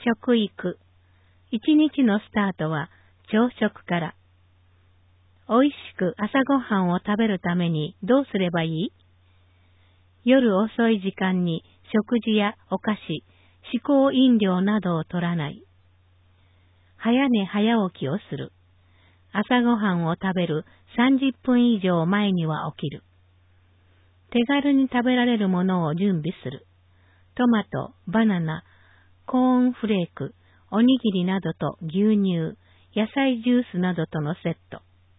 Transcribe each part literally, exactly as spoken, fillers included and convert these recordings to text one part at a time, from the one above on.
食育。一日のスタートは朝食から。おいしく朝ごはんを食べるためにどうすればいい？夜遅い時間に食事やお菓子、嗜好飲料などを取らない。早寝早起きをする。朝ごはんを食べるさんじゅっぷん以上前には起きる。手軽に食べられるものを準備する。トマト、バナナ、コーンフレーク、おにぎりなどと牛乳、野菜ジュースなどとのセット。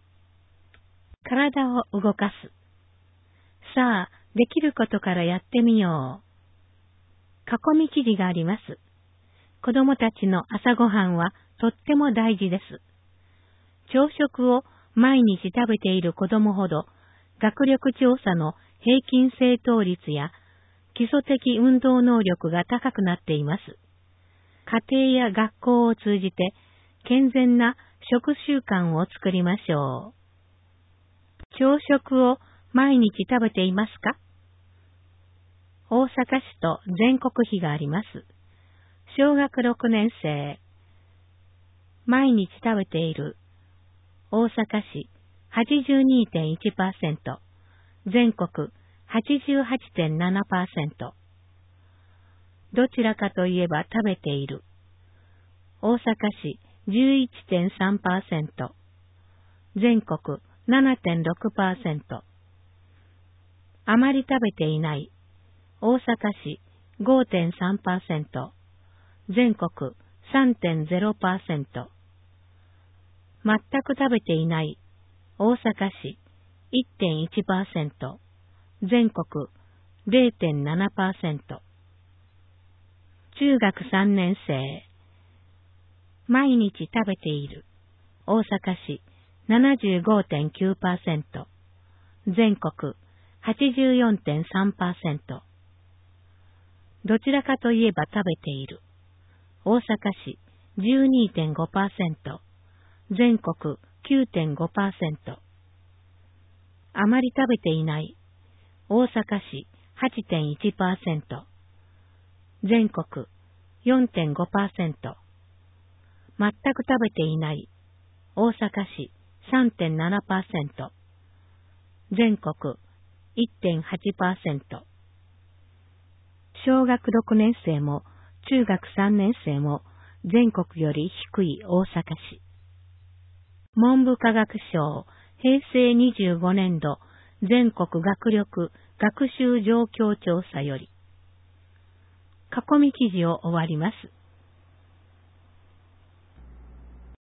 体を動かす。さあ、できることからやってみよう。囲み記事があります。子供たちの朝ごはんはとっても大事です。朝食を毎日食べている子供ほど、学力調査の平均正答率や基礎的運動能力が高くなっています。家庭や学校を通じて健全な食習慣を作りましょう。朝食を毎日食べていますか？大阪市と全国比があります。小学ろくねん生。毎日食べている。大阪市 はちじゅうにてんいちパーセント。全国 はちじゅうはちてんななパーセント。どちらかといえば食べている。大阪市 じゅういちてんさんパーセント。全国 ななてんろくパーセント。あまり食べていない。大阪市 ごてんさんパーセント。全国 さんてんゼロパーセント。全く食べていない。大阪市 いってんいちパーセント。全国 れいてんななパーセント。中学さんねん生。毎日食べている。大阪市 ななじゅうごてんきゅうパーセント。全国 はちじゅうよんてんさんパーセント。どちらかといえば食べている。大阪市 じゅうにてんごパーセント。全国 きゅうてんごパーセント。あまり食べていない。大阪市 はちてんいちパーセント。全国 よんてんごパーセント。全く食べていない。大阪市 さんてんななパーセント。全国 いってんはちパーセント。小学ろくねん生も中学さんねん生も全国より低い大阪市。文部科学省へいせいにじゅうごねんど全国学力学習状況調査より。囲み記事を終わります。